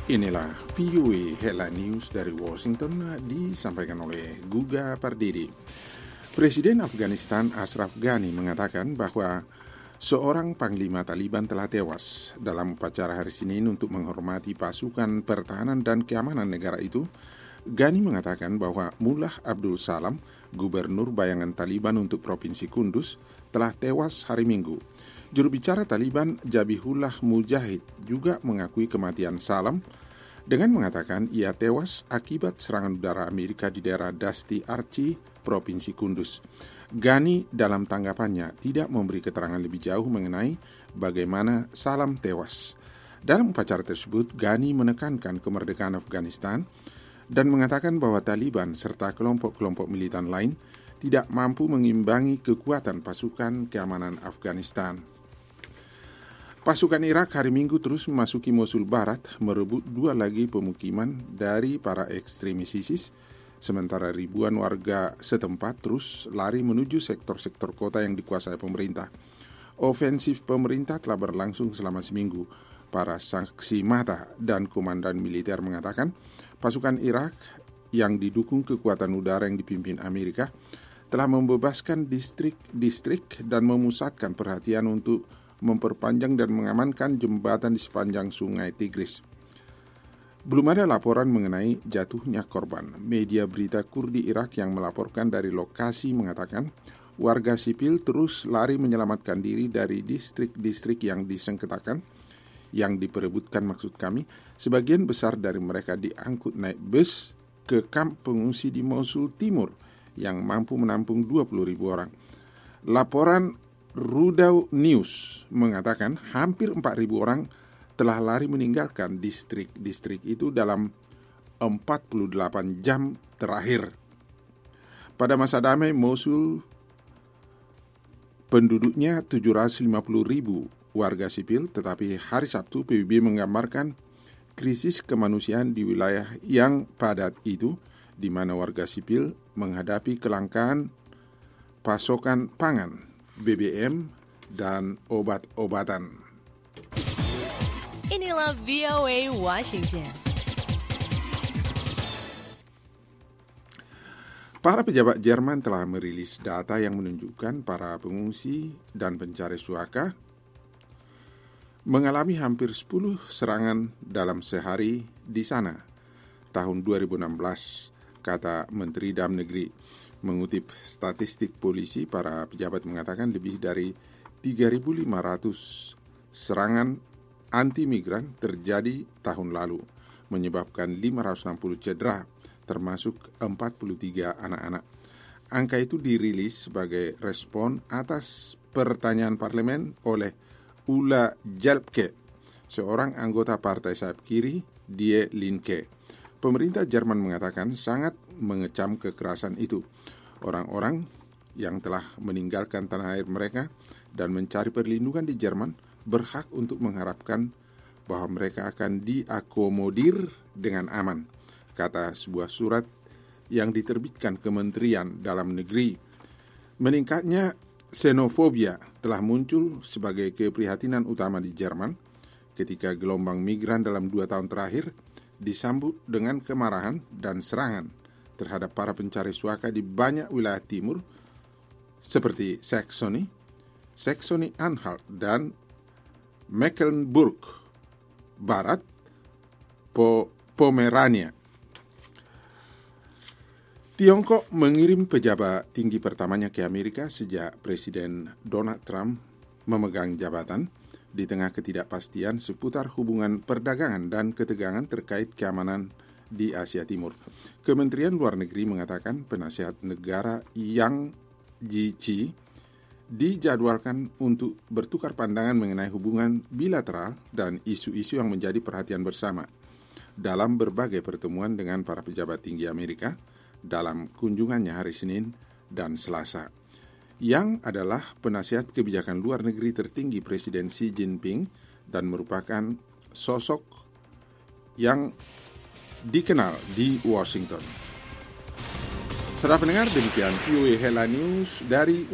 Inilah VOA Headline News dari Washington disampaikan oleh Guga Pardidi. Presiden Afghanistan Ashraf Ghani mengatakan bahwa seorang panglima Taliban telah tewas dalam upacara hari Senin untuk menghormati pasukan pertahanan dan keamanan negara itu. Ghani mengatakan bahwa Mullah Abdul Salam, gubernur bayangan Taliban untuk Provinsi Kunduz, telah tewas hari Minggu. Juru bicara Taliban Zabihullah Mujahid juga mengakui kematian Salam dengan mengatakan ia tewas akibat serangan udara Amerika di daerah Dasti Archi, Provinsi Kunduz. Ghani dalam tanggapannya tidak memberi keterangan lebih jauh mengenai bagaimana Salam tewas. Dalam upacara tersebut, Ghani menekankan kemerdekaan Afghanistan dan mengatakan bahwa Taliban serta kelompok-kelompok militan lain tidak mampu mengimbangi kekuatan pasukan keamanan Afghanistan. Pasukan Irak hari Minggu terus memasuki Mosul Barat, merebut 2 lagi pemukiman dari para ekstremis ISIS, sementara ribuan warga setempat terus lari menuju sektor-sektor kota yang dikuasai pemerintah. Ofensif pemerintah telah berlangsung selama seminggu. Para saksi mata dan komandan militer mengatakan pasukan Irak yang didukung kekuatan udara yang dipimpin Amerika telah membebaskan distrik-distrik dan memusatkan perhatian untuk memperpanjang dan mengamankan jembatan di sepanjang sungai Tigris. Belum ada laporan mengenai jatuhnya korban. Media berita Kurdi Irak yang melaporkan dari lokasi mengatakan warga sipil terus lari menyelamatkan diri dari distrik-distrik yang disengketakan, yang diperebutkan maksud kami. Sebagian besar dari mereka diangkut naik bus ke kamp pengungsi di Mosul Timur yang mampu menampung 20.000 orang. Laporan Rudau News mengatakan hampir 4.000 orang telah lari meninggalkan distrik-distrik itu dalam 48 jam terakhir. Pada masa damai Mosul, penduduknya 750.000 warga sipil, tetapi hari Sabtu PBB menggambarkan krisis kemanusiaan di wilayah yang padat itu, di mana warga sipil menghadapi kelangkaan pasokan pangan, BBM, dan obat-obatan. Inilah VOA Washington. Para pejabat Jerman telah merilis data yang menunjukkan para pengungsi dan pencari suaka mengalami hampir 10 serangan dalam sehari di sana. Tahun 2016, kata Menteri Dalam Negeri. Mengutip statistik polisi, para pejabat mengatakan lebih dari 3.500 serangan anti-migran terjadi tahun lalu, menyebabkan 560 cedera, termasuk 43 anak-anak. Angka itu dirilis sebagai respon atas pertanyaan parlemen oleh Ulla Jalpke, seorang anggota partai sayap kiri Die Linke. Pemerintah Jerman mengatakan sangat mengecam kekerasan itu. Orang-orang yang telah meninggalkan tanah air mereka dan mencari perlindungan di Jerman berhak untuk mengharapkan bahwa mereka akan diakomodir dengan aman, kata sebuah surat yang diterbitkan Kementerian Dalam Negeri. Meningkatnya xenofobia telah muncul sebagai keprihatinan utama di Jerman ketika gelombang migran dalam 2 tahun terakhir disambut dengan kemarahan dan serangan terhadap para pencari suaka di banyak wilayah timur seperti Saxony-Anhalt dan Mecklenburg Barat, Pomerania. Tiongkok mengirim pejabat tinggi pertamanya ke Amerika sejak Presiden Donald Trump memegang jabatan, di tengah ketidakpastian seputar hubungan perdagangan dan ketegangan terkait keamanan di Asia Timur. Kementerian Luar Negeri mengatakan penasihat negara Yang Jiechi dijadwalkan untuk bertukar pandangan mengenai hubungan bilateral dan isu-isu yang menjadi perhatian bersama dalam berbagai pertemuan dengan para pejabat tinggi Amerika dalam kunjungannya hari Senin dan Selasa. Yang adalah penasihat kebijakan luar negeri tertinggi Presiden Xi Jinping dan merupakan sosok yang dikenal di Washington. Saudara pendengar, demikian VOA Headline News dari